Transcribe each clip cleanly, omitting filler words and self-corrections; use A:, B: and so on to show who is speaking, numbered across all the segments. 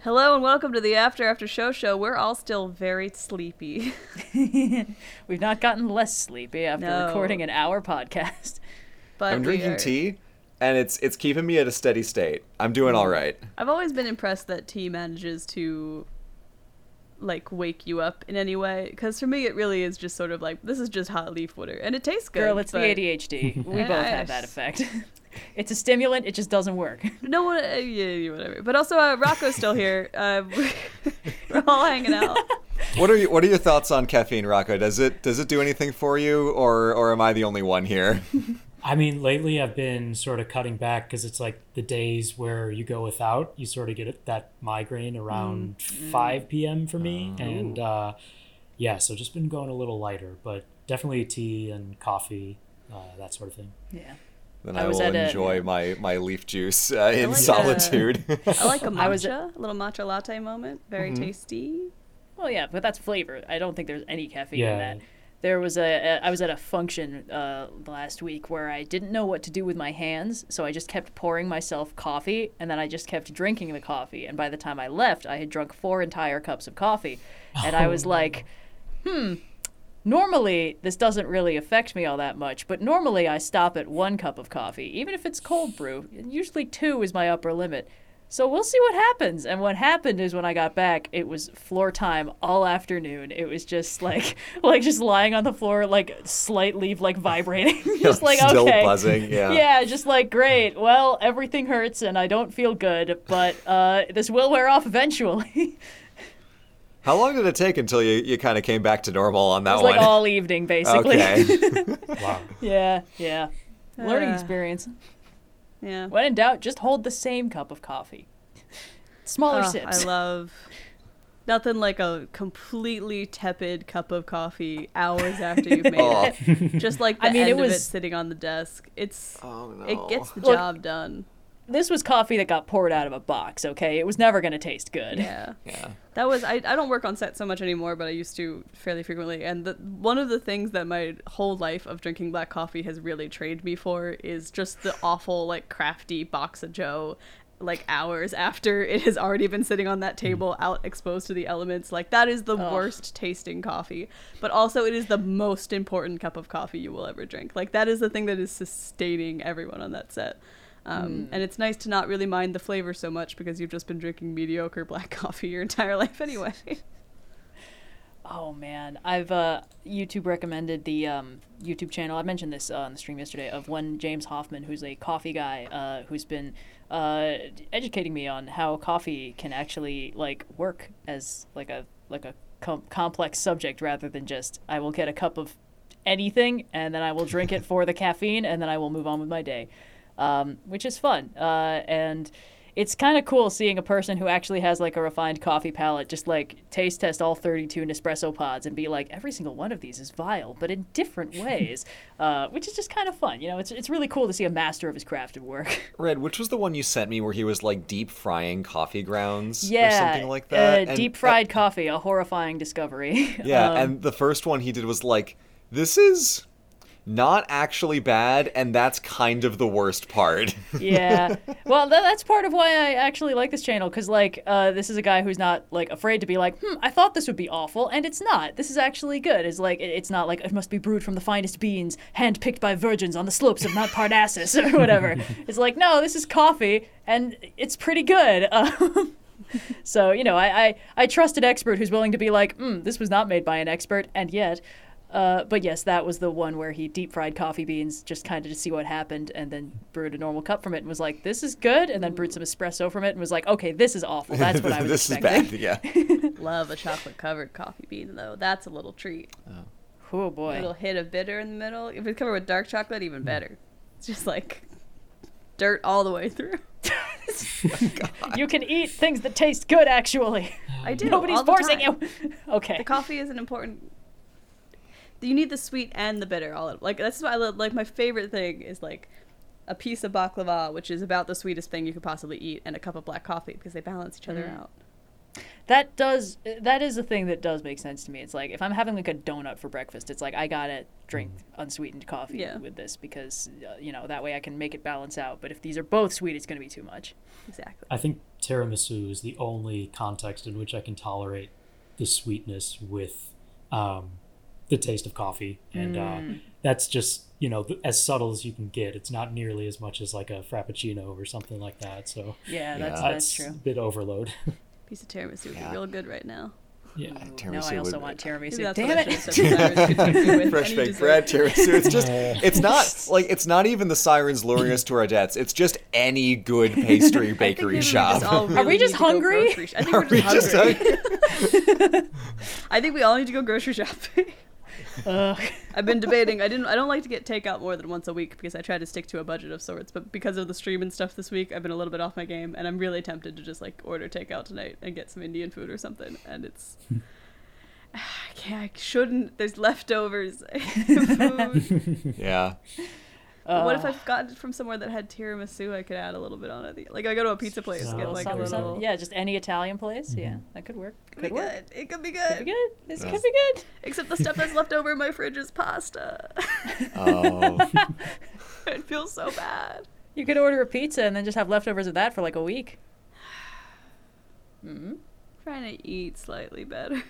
A: Hello and welcome to the After Show. We're all still very sleepy.
B: We've not gotten less sleepy after recording an hour podcast.
A: But
C: I'm drinking tea, and it's keeping me at a steady state. I'm doing all right.
A: I've always been impressed that tea manages to, wake you up in any way. Because for me, it really is just sort of like, this is just hot leaf water. And it tastes good.
B: Girl, it's the ADHD. We both have that effect. It's a stimulant, it just doesn't work.
A: No one, yeah, whatever. But also, Rocco's still here. We're all hanging out.
C: What are your thoughts on caffeine, Rocco? Does it do anything for you, or am I the only one here?
D: I mean, lately I've been sort of cutting back because it's like the days where you go without, you sort of get that migraine around 5 p.m. for me. And so just been going a little lighter, but definitely tea and coffee, that sort of thing.
B: Yeah.
C: Then I will enjoy my leaf juice in solitude.
A: I like a little matcha latte moment. Very tasty.
B: Well, yeah, but that's flavor. I don't think there's any caffeine in that. There was I was at a function last week where I didn't know what to do with my hands, so I just kept pouring myself coffee, and then I just kept drinking the coffee. And by the time I left, I had drunk 4 entire cups of coffee. And I was like, normally this doesn't really affect me all that much, but normally I stop at 1 cup of coffee, even if it's cold brew. Usually 2 is my upper limit. So we'll see what happens. And what happened is when I got back, it was floor time all afternoon. It was just like just lying on the floor, slightly vibrating. Just
C: still
B: okay.
C: buzzing, yeah.
B: Yeah, just great. Well, everything hurts and I don't feel good, but this will wear off eventually.
C: How long did it take until you kind of came back to normal on that one?
B: It was all evening, basically.
C: Okay.
D: Wow.
B: Yeah. Learning experience.
A: Yeah.
B: When in doubt, just hold the same cup of coffee. Smaller sips.
A: I love nothing like a completely tepid cup of coffee hours after you've made it. Just like the end of it sitting on the desk. It gets the job done.
B: This was coffee that got poured out of a box, okay? It was never going to taste good.
A: Yeah. That was, I don't work on set so much anymore, but I used to fairly frequently. And one of the things that my whole life of drinking black coffee has really trained me for is just the awful, crafty box of Joe, hours after it has already been sitting on that table, out exposed to the elements. That is the worst tasting coffee. But also it is the most important cup of coffee you will ever drink. That is the thing that is sustaining everyone on that set. And it's nice to not really mind the flavor so much because you've just been drinking mediocre black coffee your entire life anyway.
B: Oh man, I've YouTube recommended the YouTube channel. I mentioned this on the stream yesterday of one James Hoffman, who's a coffee guy who's been educating me on how coffee can actually work as a complex subject rather than just I will get a cup of anything and then I will drink it for the caffeine and then I will move on with my day. Which is fun. And it's kind of cool seeing a person who actually has a refined coffee palate just taste test all 32 Nespresso pods and be every single one of these is vile, but in different ways, which is just kind of fun. It's really cool to see a master of his craft at work.
C: Red, which was the one you sent me where he was deep frying coffee grounds or something like that?
B: Deep fried coffee, a horrifying discovery.
C: Yeah, and the first one he did was this is not actually bad, and that's kind of the worst part.
B: Yeah. Well, that's part of why I actually like this channel, because, this is a guy who's not, afraid to be I thought this would be awful, and it's not. This is actually good. It's it's not it must be brewed from the finest beans, hand-picked by virgins on the slopes of Mount Parnassus, or whatever. It's no, this is coffee, and it's pretty good. So, I trust an expert who's willing to be this was not made by an expert, and yet... but yes, that was the one where he deep-fried coffee beans just kind of to see what happened and then brewed a normal cup from it and was this is good, and then brewed some espresso from it and was okay, this is awful. That's what I was
C: this
B: expecting.
C: Is bad, yeah.
A: Love a chocolate-covered coffee bean, though. That's a little treat.
B: Oh, boy.
A: A little hit of bitter in the middle. If it's covered with dark chocolate, even better. It's just dirt all the way through.
B: You can eat things that taste good, actually.
A: I do.
B: Nobody's forcing you. Okay.
A: The coffee is an important... You need the sweet and the bitter all that's why I love my favorite thing is a piece of baklava, which is about the sweetest thing you could possibly eat, and a cup of black coffee because they balance each other out.
B: That is a thing that does make sense to me. It's like if I'm having like a donut for breakfast, it's like I gotta drink unsweetened coffee with this because that way I can make it balance out. But if these are both sweet, it's gonna be too much.
A: Exactly.
D: I think tiramisu is the only context in which I can tolerate the sweetness with the taste of coffee, and that's just as subtle as you can get. It's not nearly as much as like a frappuccino or something like that. So
B: that's true.
D: A bit overload.
A: Piece of tiramisu would be real good right now.
D: Yeah.
B: Now I also want tiramisu.
A: Maybe that's
B: Damn
A: what I
B: it!
A: should have said to Cyrus with
C: Fresh
A: any
C: baked
A: dessert.
C: bread, tiramisu. It's just, it's not even the sirens luring us to our deaths. It's just any good pastry bakery shop.
B: Are we just hungry?
A: I think we're just hungry. I think we all need to go grocery shopping. I've been debating. I don't like to get takeout more than once a week because I try to stick to a budget of sorts. But because of the stream and stuff this week, I've been a little bit off my game, and I'm really tempted to just like order takeout tonight and get some Indian food or something. And it's I shouldn't. There's leftovers. Food.
C: Yeah.
A: But what if I've gotten it from somewhere that had tiramisu? I could add a little bit on it. Like I go to a pizza place, get like a little.
B: Yeah, just any Italian place. Yeah, that could work.
A: Could work. Good. It could be good.
B: Could be good. This could be good.
A: Except the stuff that's left over in my fridge is pasta.
C: Oh.
A: It feels so bad.
B: You could order a pizza and then just have leftovers of that for like a week.
A: Trying to eat slightly better.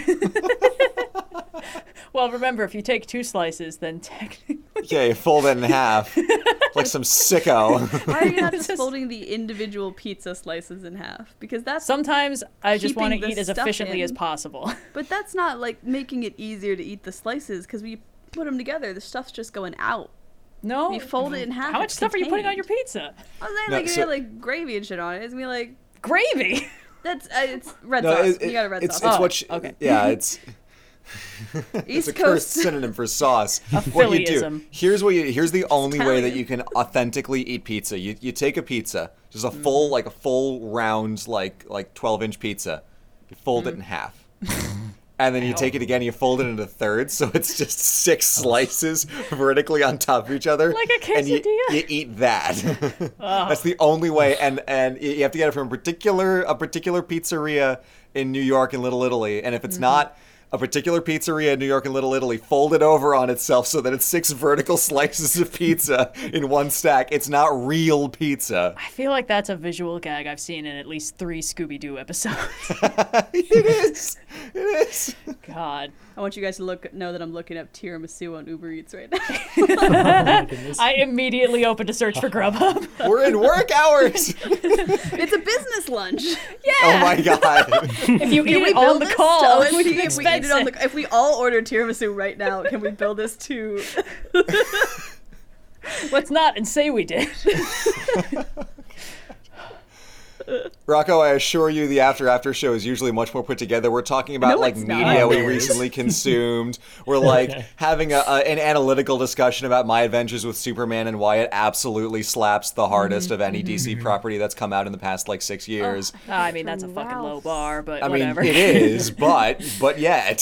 B: Well, remember, if you take 2 slices, then technically...
C: Yeah, you fold it in half. Like some sicko.
A: Why are you not just folding the individual pizza slices in half? Because that's...
B: Sometimes I just want
A: keeping
B: to
A: the
B: eat as
A: stuff
B: efficiently
A: in.
B: as possible.
A: But that's not, like, making it easier to eat the slices, because we put them together. The stuff's just going out.
B: No.
A: You fold it in half.
B: How much
A: it's
B: stuff are you putting on your
A: contained.
B: pizza?
A: I was saying,
C: No,
A: like, you
C: so-
A: get, like, gravy and shit on it. It's going to be, like...
B: Gravy?
A: That's... it's red
C: No,
A: sauce. You got a red
C: it's
A: sauce.
C: what
B: okay.
C: Yeah, it's... it's
A: East
C: a cursed
A: Coast.
C: synonym for sauce. What you do?
B: Phillyism.
C: Here's the only way that
A: Italian.
C: you can authentically eat pizza. You take a pizza, just a full round like 12-inch pizza. You fold it in half. And then you take it again and you fold it into thirds, so it's just 6 slices vertically on top of each other.
B: Like a
C: And you
B: quesadilla?
C: eat that. That's the only way, and you have to get it from a particular pizzeria in New York and Little Italy. And if it's not a particular pizzeria in New York and Little Italy, fold it over on itself so that it's 6 vertical slices of pizza in one stack. It's not real pizza.
B: I feel like that's a visual gag I've seen in at least 3 Scooby-Doo episodes.
C: It is. It is.
B: God.
A: I want you guys to know that I'm looking up tiramisu on Uber Eats right now.
B: I immediately opened a search for Grubhub.
C: We're in work hours.
A: It's a business lunch.
B: Yeah.
C: Oh my god.
B: If you eat
A: Can we
B: it on
A: build
B: the
A: this
B: call,
A: to
B: we
A: OSP?
B: can
A: If we eat
B: expense
A: it on
B: it.
A: if we all order tiramisu right now, can we build this to?
B: Let's not and say we did.
C: Rocco, I assure you the after show is usually much more put together. We're talking about
A: No,
C: like
A: it's
C: media
A: not.
C: we recently consumed. We're like having an analytical discussion about My Adventures with Superman and why it absolutely slaps the hardest of any DC property that's come out in the past like 6 years.
B: I mean, that's a fucking low bar, but
C: I
B: whatever.
C: mean, it is, but yet.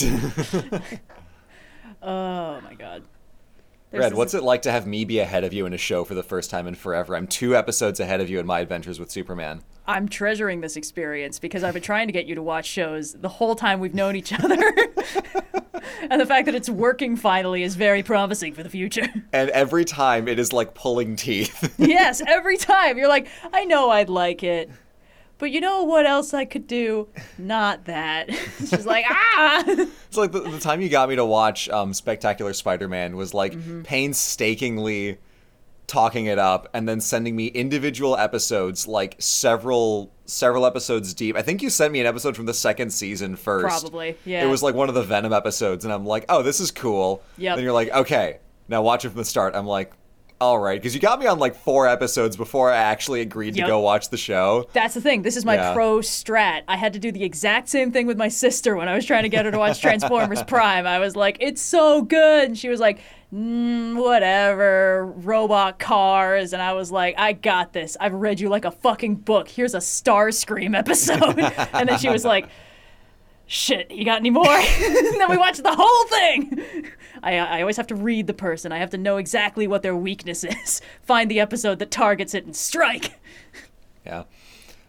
B: Oh my god.
C: Red, what's it like to have me be ahead of you in a show for the first time in forever? I'm 2 episodes ahead of you in My Adventures with Superman.
B: I'm treasuring this experience because I've been trying to get you to watch shows the whole time we've known each other. And the fact that it's working finally is very promising for the future.
C: And every time it is like pulling teeth.
B: Yes, every time. You're like, I know I'd like it. But you know what else I could do? Not that. It's just like, ah!
C: It's like the time you got me to watch Spectacular Spider-Man was like painstakingly talking it up and then sending me individual episodes, like several episodes deep. I think you sent me an episode from the 2nd season first.
B: Probably, yeah.
C: It was like one of the Venom episodes, and I'm like, oh, this is cool.
B: Yep.
C: Then you're like, okay, now watch it from the start. I'm like, all right, because you got me on like 4 episodes before I actually agreed to
B: Yep.
C: go watch the show.
B: That's the thing. This is my pro strat. I had to do the exact same thing with my sister when I was trying to get her to watch Transformers Prime. I was like, it's so good. And she was like, whatever, robot cars. And I was like, I got this. I've read you like a fucking book. Here's a Starscream episode. And then she was like, shit, you got any more? And then we watched the whole thing. I always have to read the person. I have to know exactly what their weakness is. Find the episode that targets it and strike.
C: Yeah.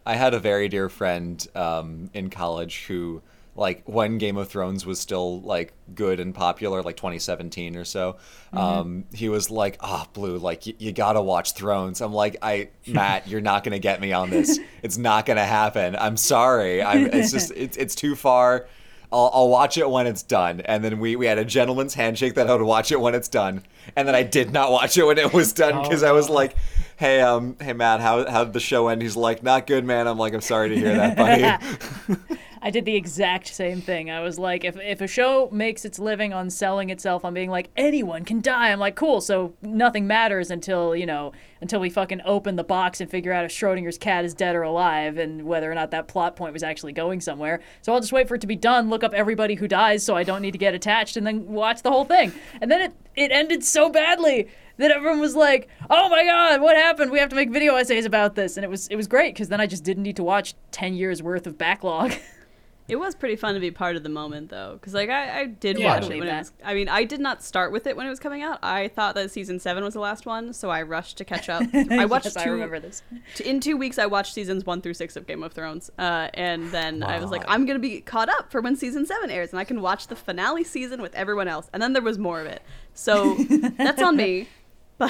C: I had a very dear friend in college who, like, when Game of Thrones was still, like, good and popular, like 2017 or so, he was like, Blue, like, you gotta watch Thrones. I'm like, Matt, you're not gonna get me on this. It's not gonna happen. I'm sorry. It's too far. I'll watch it when it's done. And then we had a gentleman's handshake that I would watch it when it's done. And then I did not watch it when it was done because I was like, hey Matt, how did the show end? He's like, not good, man. I'm like, I'm sorry to hear that, buddy.
B: I did the exact same thing. I was like, if a show makes its living on selling itself on being like, anyone can die, I'm like, cool, so nothing matters until we fucking open the box and figure out if Schrodinger's cat is dead or alive and whether or not that plot point was actually going somewhere. So I'll just wait for it to be done, look up everybody who dies so I don't need to get attached, and then watch the whole thing. And then it ended so badly that everyone was like, oh my god, what happened? We have to make video essays about this. And it was great, because then I just didn't need to watch 10 years worth of backlog.
A: It was pretty fun to be part of the moment, though, because like I did watch it when it was. I mean, I did not start with it when it was coming out. I thought that season 7 was the last one, so I rushed to catch up. I watched
B: yes, I remember this.
A: In 2 weeks, I watched seasons 1 through 6 of Game of Thrones, and then I was like, I'm gonna be caught up for when season 7 airs, and I can watch the finale season with everyone else. And then there was more of it, so that's on me. But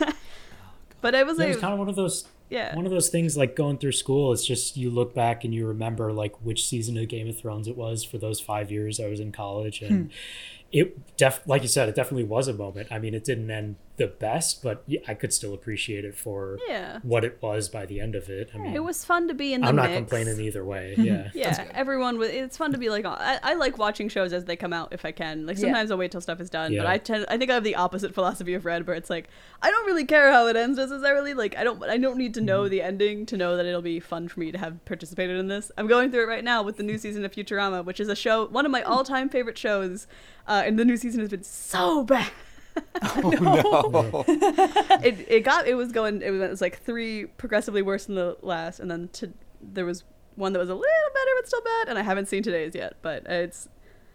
A: it was
D: kind of one of those.
A: Yeah.
D: One of those things, like going through school, it's just you look back and you remember like which season of Game of Thrones it was for those 5 years I was in college. And it like you said, it definitely was a moment. I mean, it didn't end the best, but I could still appreciate it for what it was by the end of it. I mean,
A: it was fun to be in the
D: I'm
A: mix.
D: not complaining either way. Yeah.
A: Yeah, everyone was. It's fun to be like. I like watching shows as they come out if I can. Like sometimes I'll wait till stuff is done, but I think I have the opposite philosophy of Red, where it's like I don't really care how it ends necessarily. Like I don't need to know the ending to know that it'll be fun for me to have participated in this. I'm going through it right now with the new season of Futurama, which is a show, one of my all-time favorite shows, and the new season has been so bad.
C: Oh no!
A: It was like 3 progressively worse than the last, and then there was one that was a little better but still bad, and I haven't seen today's yet, but it's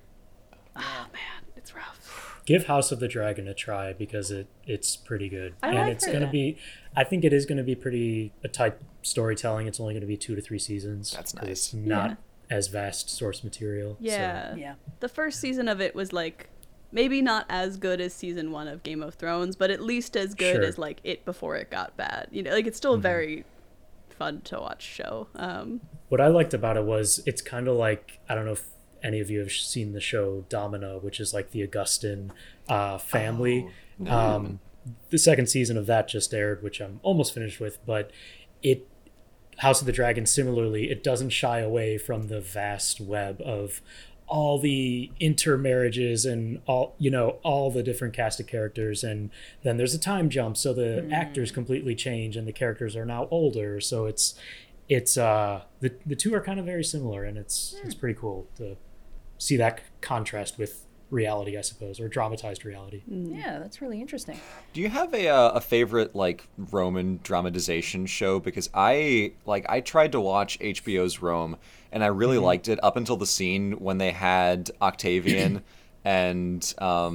A: it's rough.
D: Give House of the Dragon a try because it's pretty good, it's
A: gonna
D: be. I think it is going to be pretty a tight storytelling. It's only going to be 2 to 3 seasons.
C: That's nice.
D: It's not as vast source material.
A: Yeah,
D: so.
A: yeah. The first season of it was like. Maybe not as good as season 1 of Game of Thrones, but at least as good as like it before it got bad. You know, like it's still a very fun to watch show.
D: What I liked about it was it's kind of like, I don't know if any of you have seen the show Domino, which is like the Augustan family. The second season of that just aired, which I'm almost finished with, but House of the Dragon, similarly, it doesn't shy away from the vast web of all the intermarriages and all the different cast of characters, and then there's a time jump, so the actors completely change and the characters are now older, so it's the two are kind of very similar, and it's pretty cool to see that contrast with reality, I suppose, or dramatized reality.
B: Yeah, that's really interesting.
C: Do you have a favorite like Roman dramatization show? Because I tried to watch HBO's Rome, and I really liked it up until the scene when they had Octavian and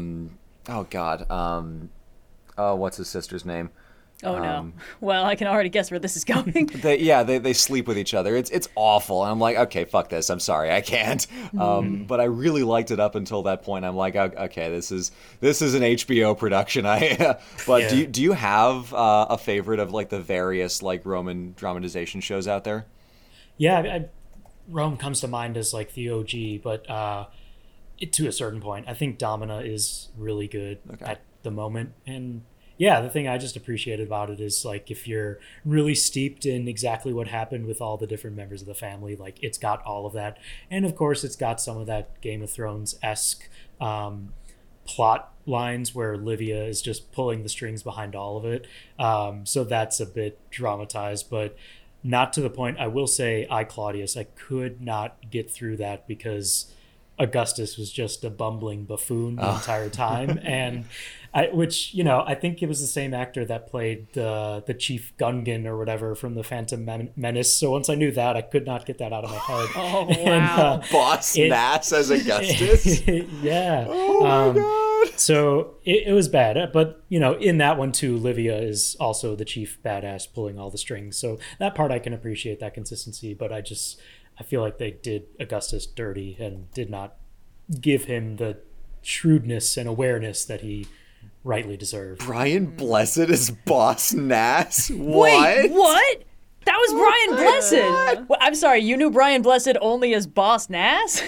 C: what's his sister's name?
B: Oh no! Well, I can already guess where this is going.
C: They sleep with each other. It's awful, and I'm like, okay, fuck this. I'm sorry, I can't. But I really liked it up until that point. I'm like, okay, this is an HBO production. Do you have a favorite of like the various like Roman dramatization shows out there?
D: Yeah, Rome comes to mind as like the OG, but to a certain point, I think Domina is really good at the moment. And yeah, the thing I just appreciated about it is like if you're really steeped in exactly what happened with all the different members of the family, like it's got all of that. And of course, it's got some of that Game of Thrones-esque plot lines where Livia is just pulling the strings behind all of it. So that's a bit dramatized, but not to the point. I will say, Claudius, I could not get through that because Augustus was just a bumbling buffoon the entire time, and I think it was the same actor that played the Chief Gungan or whatever from the Phantom Menace. So once I knew that, I could not get that out of my head.
B: Oh wow!
C: Boss Nass as Augustus.
D: Yeah.
C: Oh my god!
D: So it was bad. But, you know, in that one too, Livia is also the chief badass pulling all the strings. So that part I can appreciate, that consistency. But I feel like they did Augustus dirty and did not give him the shrewdness and awareness that he rightly deserved.
C: Brian Blessed is Boss Nass?
B: Wait, what? That was Brian Blessed. Well, I'm sorry, you knew Brian Blessed only as Boss Nass?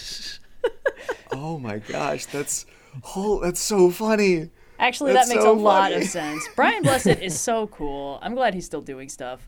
C: Oh my gosh, that's so funny.
B: Actually,
C: That's
B: that makes
C: so
B: a lot
C: funny.
B: of sense. Brian Blessed is so cool. I'm glad he's still doing stuff.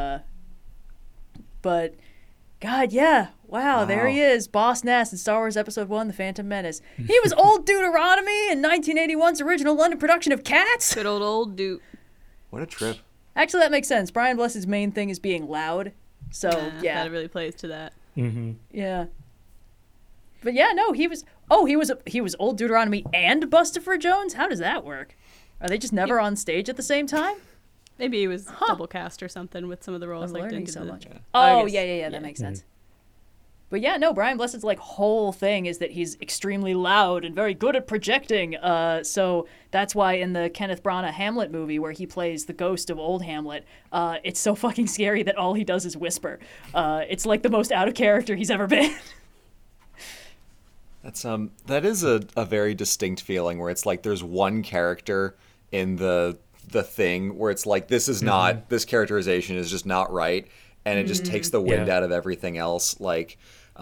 B: But, God, yeah. Wow, there he is, Boss Nass in Star Wars Episode 1, The Phantom Menace. He was Old Deuteronomy in 1981's original London production of Cats.
A: Good old dude.
C: What a trip.
B: Actually, that makes sense. Brian Blessed's main thing is being loud. So, yeah.
A: That really plays to that.
D: Mm-hmm.
B: Yeah. But yeah, no, he was Old Deuteronomy and Bustopher Jones? How does that work? Are they just never on stage at the same time?
A: Maybe he was double cast or something with some of the roles.
B: I'm
A: like
B: learning
A: didn't
B: so
A: get
B: much.
A: the-
B: Oh,
A: I guess-
B: yeah, that makes sense. But yeah, no, Brian Blessed's like whole thing is that he's extremely loud and very good at projecting. So that's why in the Kenneth Branagh Hamlet movie where he plays the ghost of old Hamlet, it's so fucking scary that all he does is whisper. It's like the most out of character he's ever been.
C: That is a very distinct feeling where it's like there's one character in the thing where it's like this is not this characterization is just not right, and it just takes the wind out of everything else. Like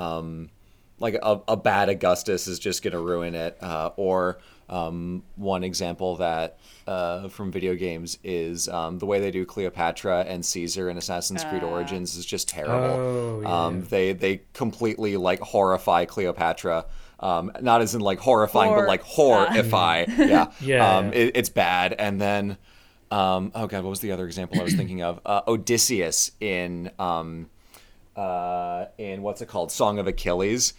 C: a bad Augustus is just gonna ruin it. Or one example that from video games is the way they do Cleopatra and Caesar in Assassin's Creed Origins is just terrible.
D: Oh, yeah.
C: They completely like horrify Cleopatra. Not as in like horrifying, but like horrify. Yeah.
D: Yeah.
C: It's bad. And then, oh god, what was the other example I was thinking of? Odysseus in what's it called? Song of Achilles.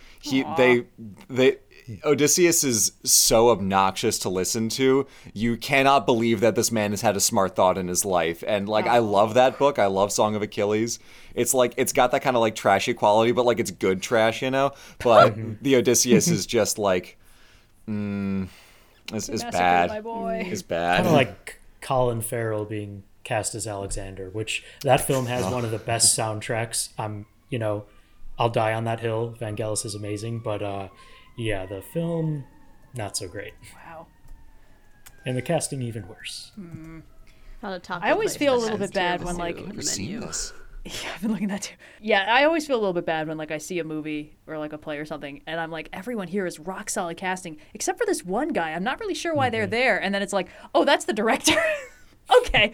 C: Odysseus is so obnoxious to listen to. You cannot believe that this man has had a smart thought in his life. And like, I love that book. I love Song of Achilles. It's like, it's got that kind of like trashy quality, but like it's good trash, you know? But the Odysseus is just like, it's bad.
B: My boy.
C: It's bad.
D: Kind of like Colin Farrell being cast as Alexander, which that film has one of the best soundtracks. I'll die on that hill. Vangelis is amazing, but yeah, the film not so great,
B: Wow.
D: and the casting even worse.
A: Not a top
B: I always
A: of
B: feel a
A: list,
B: little
A: but
B: bit bad
A: tiramisu
B: when, like-
A: on
C: I've
A: the
C: never seen
A: menu.
C: this.
B: Yeah, I've been looking at that too. Yeah, I always feel a little bit bad when like I see a movie or like a play or something, and I'm like, everyone here is rock solid casting, except for this one guy. I'm not really sure why they're there, and then it's like, oh, that's the director. Okay.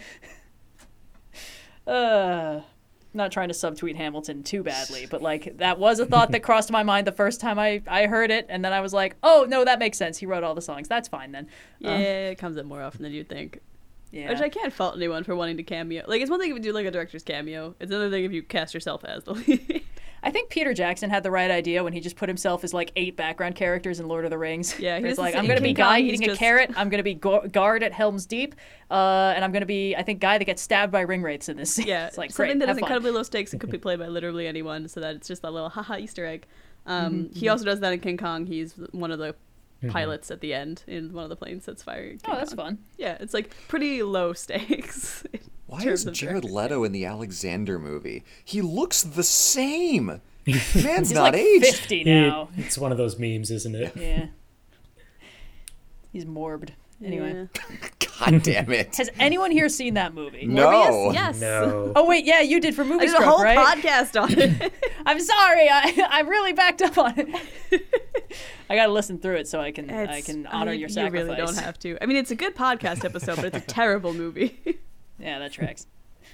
B: Not trying to subtweet Hamilton too badly, but like that was a thought that crossed my mind the first time I heard it, and then I was like, oh no, that makes sense. He wrote all the songs. That's fine then.
A: Yeah, it comes up more often than you'd think.
B: Yeah.
A: Which I can't fault anyone for wanting to cameo. Like, it's one thing if you do like a director's cameo. It's another thing if you cast yourself as the lead.
B: I think Peter Jackson had the right idea when he just put himself as like 8 background characters in Lord of the Rings.
A: Yeah,
B: he's
A: he's
B: like,
A: the
B: I'm
A: same.
B: gonna be
A: King
B: guy
A: Kong, he's
B: eating a
A: just-
B: carrot. I'm gonna be guard at Helm's Deep, and I'm gonna be, I think, guy that gets stabbed by ring wraiths in this scene.
A: Yeah,
B: it's like
A: something
B: great,
A: that
B: have
A: is
B: fun.
A: incredibly low stakes and could be played by literally anyone, so that it's just a little haha Easter egg. He also does that in King Kong. He's one of the pilots at the end in one of the planes that's firing.
B: Oh, that's fun.
A: Yeah, it's like pretty low stakes. in
C: Why
A: terms
C: is
A: of
C: Jared
A: directing.
C: Leto in the Alexander movie? He looks the same. Man's
B: He's
C: not
B: like
C: aged.
B: 50 now.
D: It's one of those memes, isn't it?
B: Yeah. He's morbid. Anyway,
C: God damn it.
B: has anyone here seen that movie?
C: No.
A: Morbius? Yes.
D: No.
B: Oh wait, yeah, you did for
A: I
B: Movie
A: did a
B: Struck,
A: whole
B: right?
A: podcast on it.
B: I'm sorry, I really backed up on it. I gotta listen through it so I can honor your sacrifice.
A: You really don't have to. I mean, it's a good podcast episode, but it's a terrible movie.
B: Yeah, that tracks.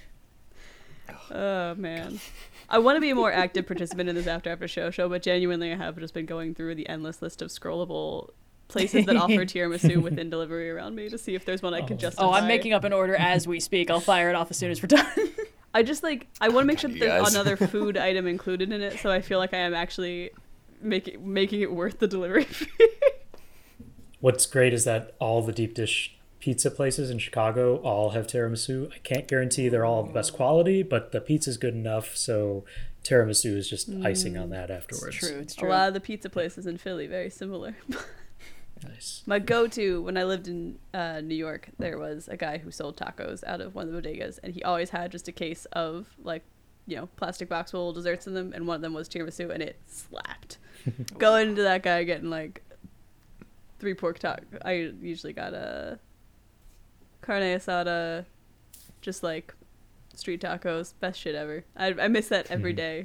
A: Oh man, I want to be a more active participant in this after show, but genuinely, I have just been going through the endless list of scrollable places that offer tiramisu within delivery around me to see if there's one I can justify.
B: Oh, I'm making up an order as we speak. I'll fire it off as soon as we're done.
A: I just like I want to make sure that
C: You
A: there's
C: guys.
A: another food item included in it, so I feel like I am actually making it worth the delivery fee.
D: What's great is that all the deep dish pizza places in Chicago all have tiramisu. I can't guarantee they're all the best quality, but the pizza's good enough, so tiramisu is just icing on that afterwards.
B: It's
A: A
B: true.
A: lot of the pizza places in Philly very similar.
D: Nice.
A: My go-to when I lived in New York, there was a guy who sold tacos out of one of the bodegas, and he always had just a case of like, plastic box full of desserts in them, and one of them was tiramisu, and it slapped. Going into that guy getting like 3 pork tacos. I usually got a carne asada, just like street tacos, best shit ever. I miss that every day.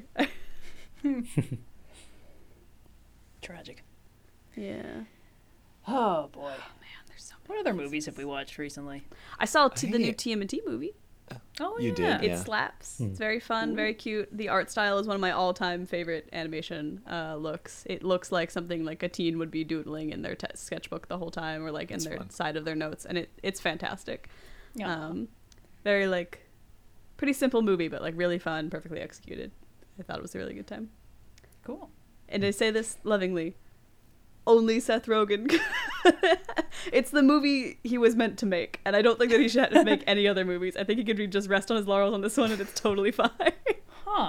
B: Tragic.
A: Yeah.
B: Oh boy.
A: Oh man, there's so many.
B: What other movies have we watched recently?
A: I saw the new TMNT movie.
B: Oh,
C: You
B: yeah.
C: did,
A: It
C: yeah.
A: slaps. It's very fun, very cute. The art style is one of my all-time favorite animation looks. It looks like something like a teen would be doodling in their sketchbook the whole time, or like in their side of their notes, and it's fantastic.
B: Yeah.
A: Very like pretty simple movie, but like really fun, perfectly executed. I thought it was a really good time.
B: Cool.
A: And I say this lovingly. Only Seth Rogen. It's the movie he was meant to make, and I don't think that he should make any other movies. I think he could just rest on his laurels on this one, and it's totally fine.
B: Huh.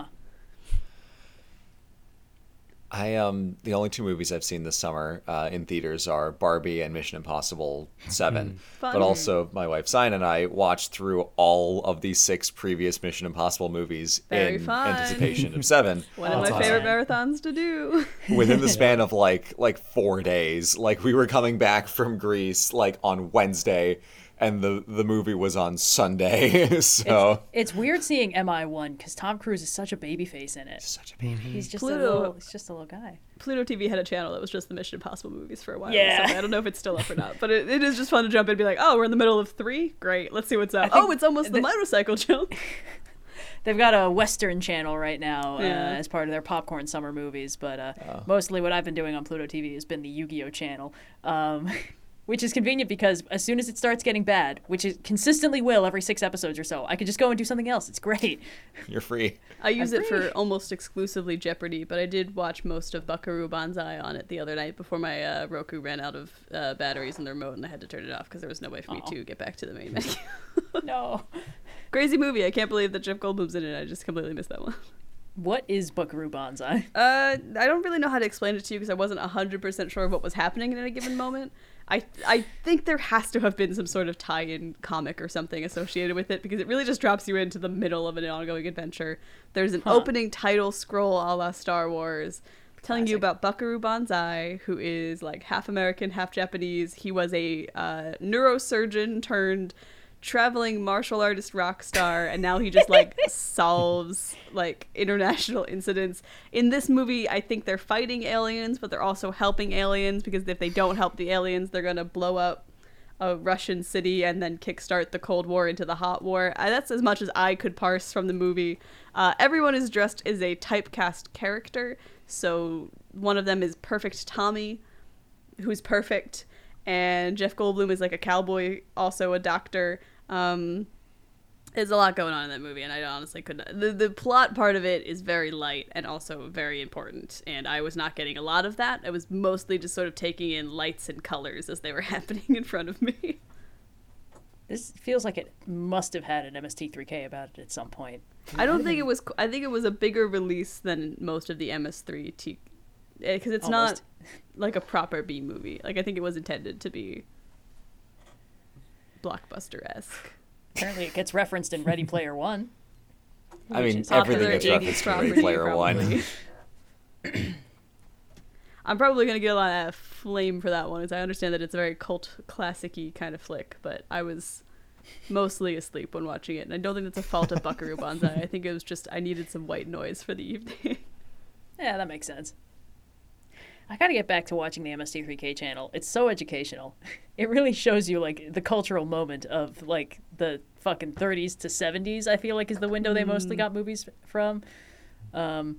C: The only 2 movies I've seen this summer in theaters are Barbie and Mission Impossible 7.
A: Fun.
C: But also, my wife Sign and I watched through all of the 6 previous Mission Impossible movies
A: Very
C: in
A: fun.
C: anticipation of 7.
A: One of my
D: That's
A: favorite
B: awesome.
A: marathons to do.
C: Within the span of like 4 days. Like, we were coming back from Greece like on Wednesday, and the movie was on Sunday. So
B: It's weird seeing MI1 because Tom Cruise is such a baby face in it.
C: such a baby.
B: He's just
A: Pluto.
B: he's just a little guy.
A: Pluto TV had a channel that was just the Mission Impossible movies for a while.
B: Yeah.
A: So I don't know if it's still up or not, but it is just fun to jump in and be like, oh, we're in the middle of 3? Great, let's see what's up.
B: think
A: Oh, it's almost the motorcycle jump.
B: They've got a Western channel right now
A: Yeah.
B: as part of their popcorn summer movies, but mostly what I've been doing on Pluto TV has been the Yu-Gi-Oh channel, which is convenient because as soon as it starts getting bad, which it consistently will every 6 episodes or so, I could just go and do something else. It's great.
C: You're free.
A: I use it for
B: Agree.
A: almost exclusively Jeopardy, but I did watch most of Buckaroo Banzai on it the other night before my Roku ran out of batteries in the remote, and I had to turn it off because there was no way for me to get back to the main menu.
B: No.
A: Crazy movie. I can't believe that Jeff Goldblum's in it. I just completely missed that one.
B: What is Buckaroo Banzai?
A: I don't really know how to explain it to you because I wasn't 100% sure of what was happening at any given moment. I think there has to have been some sort of tie-in comic or something associated with it because it really just drops you into the middle of an ongoing adventure. There's an opening title scroll a la Star Wars telling you about Buckaroo Banzai, who is like half American, half Japanese. He was a neurosurgeon turned traveling martial artist rock star, and now he just like solves like international incidents. In this movie, I think they're fighting aliens, but they're also helping aliens because if they don't help the aliens, they're gonna blow up a Russian city and then kickstart the Cold War into the Hot War. That's as much as I could parse from the movie. Everyone is dressed as a typecast character, so one of them is Perfect Tommy, who's perfect, and Jeff Goldblum is like a cowboy, also a doctor. There's a lot going on in that movie, and I honestly couldn't. The plot part of it is very light and also very important, and I was not getting a lot of that. I was mostly just sort of taking in lights and colors as they were happening in front of me.
B: This feels like it must have had an MST3K about it at some point.
A: I don't think it was. I think it was a bigger release than most of the MS3T, because it's
B: Almost.
A: not like a proper B movie. Like I think it was intended to be blockbuster-esque.
B: Apparently it gets referenced in Ready Player One.
C: I mean,
B: is
C: everything
A: popular
C: gets
A: Iggy
C: referenced in Ready
A: property,
C: Player One.
A: probably. I'm probably going to get a lot of flame for that one, as I understand that it's a very cult classic-y kind of flick, but I was mostly asleep when watching it, and I don't think that's a fault of Buckaroo Banzai. I think it was just I needed some white noise for the evening.
B: Yeah, that makes sense. I gotta get back to watching the MST3K channel. It's so educational. It really shows you, like, the cultural moment of, like, the fucking 30s to 70s, I feel like, is the window they mostly got movies from.
C: I've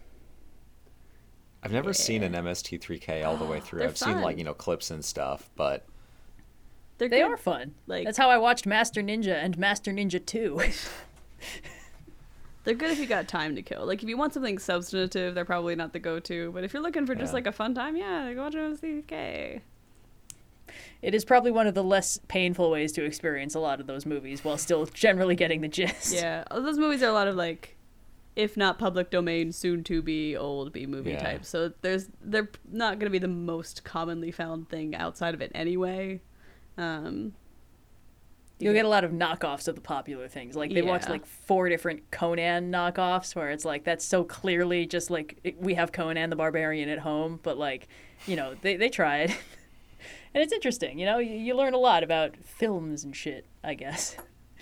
C: never seen an MST3K all the way through.
A: They're
C: I've seen, like,
A: fun.
C: clips and stuff, but
A: They
B: They are fun.
A: Like,
B: That's how I watched Master Ninja and Master Ninja 2.
A: they're good if you got time to kill. Like, if you want something substantive, they're probably not the go-to. But if you're looking for just,
C: Yeah.
A: like, a fun time, yeah, go watch MST3K.
B: It is probably one of the less painful ways to experience a lot of those movies while still generally getting the gist.
A: Yeah, those movies are a lot of, like, if not public domain, soon to be old B movie
C: Yeah.
A: type. So they're not going to be the most commonly found thing outside of it anyway.
B: You'll get a lot of knockoffs of the popular things. Like, they watch,
A: Yeah.
B: like, 4 different Conan knockoffs where it's like, that's so clearly just, like, we have Conan the Barbarian at home, but, like, you know, they tried. And it's interesting, you know? You learn a lot about films and shit, I guess.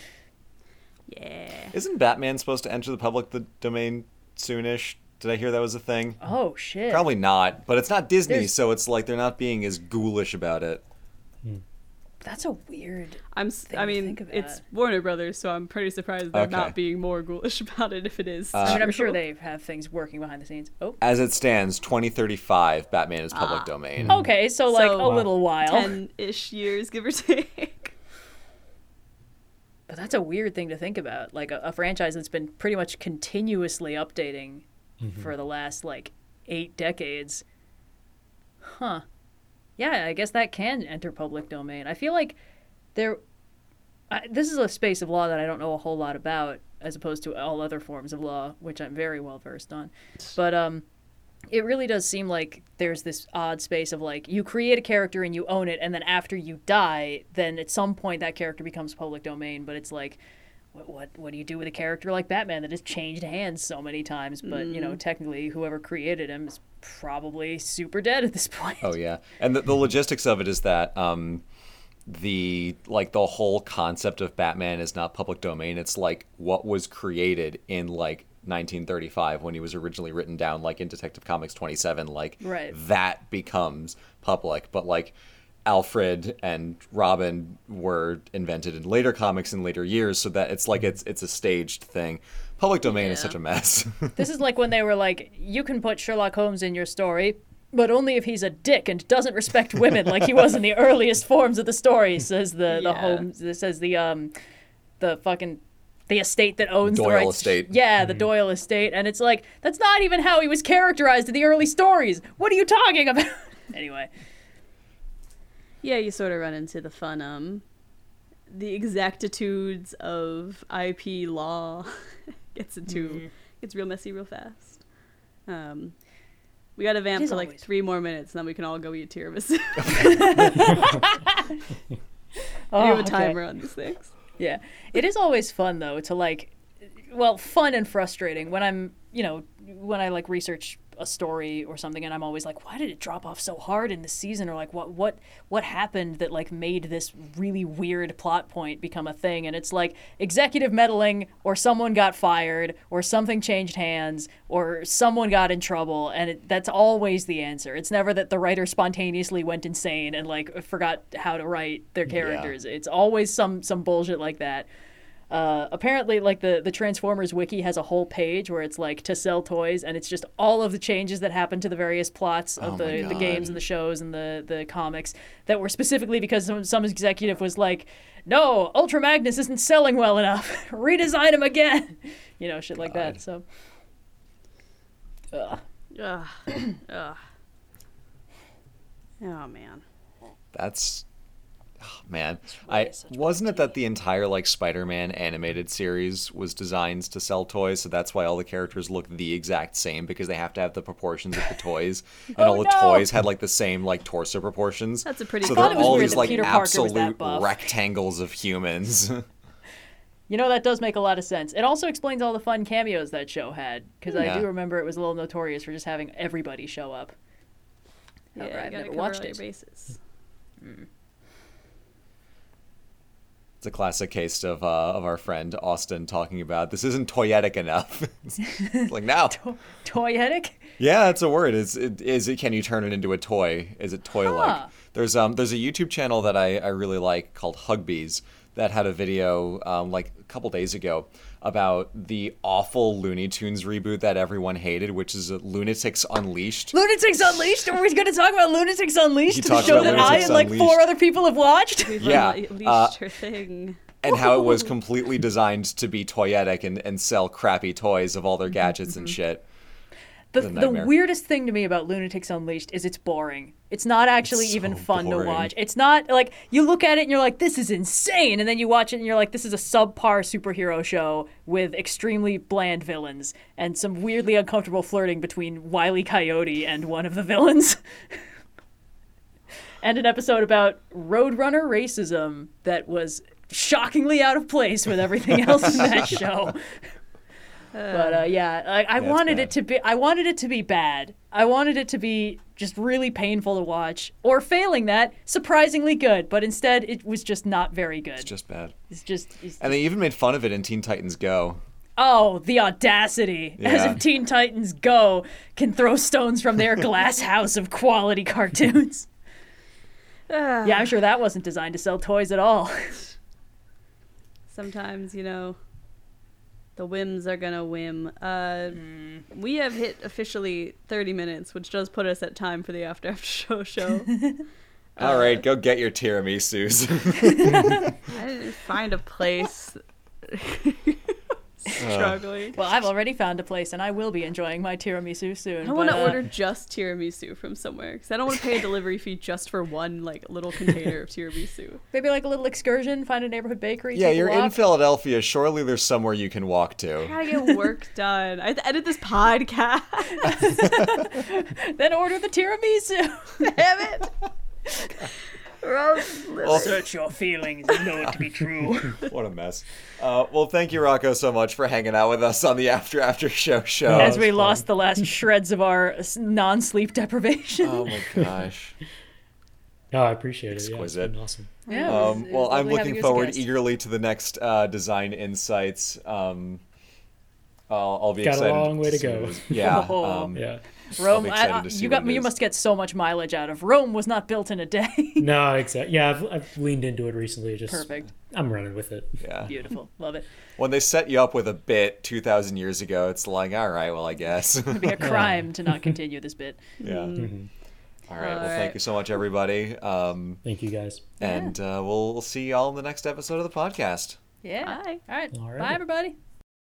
A: Yeah.
C: Isn't Batman supposed to enter the public domain soonish? Did I hear that was a thing?
B: Oh, shit.
C: Probably not, but it's not Disney,
B: There's-
C: so it's like they're not being as ghoulish about it.
B: That's a weird...
A: I
B: to
A: mean,
B: think about.
A: it's Warner Brothers, so I'm pretty surprised they're
C: Okay.
A: not being more ghoulish about it if it is.
B: I mean, I'm sure
A: true.
B: they have things working behind the scenes. Oh.
C: As it stands, 2035, Batman is public domain.
B: Okay, so, like,
A: So,
B: a little while.
A: 10-ish years, give or take.
B: But that's a weird thing to think about. Like, a franchise that's been pretty much continuously updating for the last, like, 8 decades. Huh. Yeah, I guess that can enter public domain. I feel like this is a space of law that I don't know a whole lot about, as opposed to all other forms of law, which I'm very well versed on. But it really does seem like there's this odd space of, like, you create a character and you own it, and then after you die, then at some point that character becomes public domain. But it's like, what do you do with a character like Batman that has changed hands so many times? But, you know, technically whoever created him is probably super dead at this point.
C: Oh yeah, and the logistics of it is that the whole concept of Batman is not public domain. It's like what was created in like 1935 when he was originally written down, like in Detective Comics 27. Like
B: Right.
C: that becomes public, but like Alfred and Robin were invented in later comics in later years, so that it's like it's a staged thing. Public domain is
A: Yeah.
C: such a mess.
B: This is like when they were like, you can put Sherlock Holmes in your story, but only if he's a dick and doesn't respect women like he was in the earliest forms of the story, says the
A: Yeah.
B: Holmes. This says the fucking the estate that owns the
C: Doyle
B: rights.
C: estate.
B: Yeah, the Doyle estate. And it's like, that's not even how he was characterized in the early stories. What are you talking about? Anyway.
A: Yeah, you sort of run into the fun, the exactitudes of IP law gets real messy real fast. We got to vamp
B: is
A: for like
B: always-
A: 3 more minutes, and then we can all go eat tiramisu.
B: Oh,
A: You have a
B: okay.
A: timer on these things.
B: Yeah. It is always fun, though, to, like, well, fun and frustrating when I'm, you know, when I, like, research a story or something and I'm always like, why did it drop off so hard in this season? Or, like, what happened that, like, made this really weird plot point become a thing? And it's, like, executive meddling, or someone got fired, or something changed hands, or someone got in trouble, and that's always the answer. It's never that the writer spontaneously went insane and, like, forgot how to write their characters. It's always some bullshit like that. Apparently, like, the Transformers wiki has a whole page where it's like to sell toys, and it's just all of the changes that happened to the various plots of
C: my
B: the
C: God.
B: games and the shows and the comics that were specifically because some executive was like, no, Ultra Magnus isn't selling well enough. Redesign him again. You know, shit like that.
C: God.
B: So,
A: Ugh. Ugh. Oh, man.
C: That's man.
B: really such
C: Wasn't
B: bad
C: it that the entire like Spider-Man animated series was designed to sell toys, so that's why all the characters look the exact same, because they have to have the proportions of the toys, and
B: Oh,
C: all the
B: no!
C: toys had like the same like torso proportions.
A: That's a pretty
C: So
A: cool-
C: they're
B: I thought it was
C: all
B: weird
C: these
B: that
C: like
B: Peter Parker was that
C: absolute
B: buff.
C: rectangles of humans.
B: you know, that does make a lot of sense. It also explains all the fun cameos that show had, because I
C: Yeah.
B: do remember it was a little notorious for just having everybody show up.
A: Yeah,
B: However,
A: you
B: I've
A: gotta
B: never
A: cover
B: watched
A: all your
B: it.
A: bases.
C: It's a classic case of our friend Austin talking about this isn't toyetic enough. It's like, no.
B: Toyetic?
C: Yeah, that's a word. Is it? Can you turn it into a toy? Is it toy-like?
B: Huh.
C: There's a YouTube channel that I really like called Hugbees that had a video like a couple days ago about the awful Looney Tunes reboot that everyone hated, which is Lunatics Unleashed.
B: Lunatics Unleashed? Are we going to talk about Lunatics Unleashed?
C: He
B: The
C: talked
B: show
C: about
B: that I
C: Lunatics
B: and like
C: Unleashed.
B: 4 other people have watched?
A: We've
C: Yeah,
A: unleashed her thing.
C: And how it was completely designed to be toyetic and sell crappy toys of all their gadgets and shit.
B: The
C: nightmare.
B: weirdest thing to me about Lunatics Unleashed is it's boring. It's not actually
C: It's so
B: even fun
C: boring.
B: to watch. It's not like you look at it and you're like, this is insane. And then you watch it and you're like, this is a subpar superhero show with extremely bland villains and some weirdly uncomfortable flirting between Wile E. Coyote and one of the villains. And an episode about Roadrunner racism that was shockingly out of place with everything else in that show. But yeah, I wanted
C: bad.
B: it to be. I wanted it to be bad. I wanted it to be just really painful to watch, or failing that, surprisingly good. But instead, it was just not very good.
C: It's just bad.
B: It's
C: And they even made fun of it in Teen Titans Go.
B: oh, the audacity! As
C: Yeah.
B: if Teen Titans Go can throw stones from their glass house of quality cartoons. Yeah, I'm sure that wasn't designed to sell toys at all.
A: Sometimes, the whims are gonna whim. We have hit officially 30 minutes, which does put us at time for the After show.
C: All right, go get your tiramisus.
A: I didn't find a place. Struggling.
B: Well, I've already found a place, and I will be enjoying my tiramisu soon.
A: I want to
B: but,
A: order just tiramisu from somewhere because I don't want to pay a delivery fee just for one little container of tiramisu.
B: maybe like a little excursion, find a neighborhood bakery.
C: Yeah,
B: take a
C: you're in
B: walk.
C: Philadelphia. Surely there's somewhere you can walk
A: I
C: to.
A: gotta get work done. I have to edit this podcast.
B: Then order the tiramisu.
A: Damn it.
C: Well,
B: Search your feelings. You know it to be true.
C: what a mess. Well, thank you, Rocco, so much for hanging out with us on the After show.
B: As we
D: it's
B: lost the last shreds of our non-sleep deprivation.
C: Oh my gosh.
D: No, I appreciate it. Yeah,
C: Exquisite.
D: it's been awesome.
B: Yeah, it was- it was
C: Well, I'm
B: lovely having
C: looking
B: you as a
C: forward
B: guest.
C: eagerly to the next Design Insights. I'll be
D: Got a
C: excited.
D: long way to
C: see
D: go.
C: what it is. Yeah.
B: Oh.
D: Yeah.
B: Rome,
C: be excited to see
B: you
C: what it
B: you
C: is.
B: must get so much mileage out of Rome. Was not built in a day.
D: No, exactly. Yeah, I've leaned into it recently. Just
B: Perfect.
D: I'm running with it.
C: Yeah.
B: Beautiful, love it.
C: When they set you up with a bit 2,000 years ago, it's like, all right, well, I guess.
B: It'd be a crime to not continue this bit.
C: Yeah.
D: Mm-hmm.
C: All right. Well,
A: All
C: thank
A: right.
C: you so much, everybody.
D: Thank you guys.
C: And we'll see y'all in the next episode of the podcast.
B: Yeah.
A: Bye.
B: All right.
D: All right.
B: Bye, everybody.